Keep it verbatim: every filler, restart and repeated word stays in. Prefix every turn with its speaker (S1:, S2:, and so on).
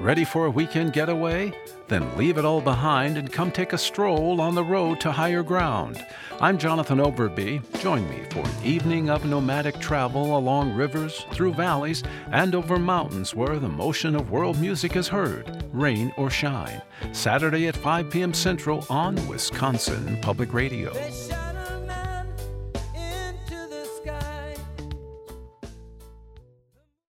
S1: Ready for a weekend getaway? Then leave it all behind and come take a stroll on the road to higher ground. I'm Jonathan Overby. Join me for an evening of nomadic travel along rivers, through valleys, and over mountains where the motion of world music is heard, rain or shine. Saturday at five p.m. Central on Wisconsin Public Radio.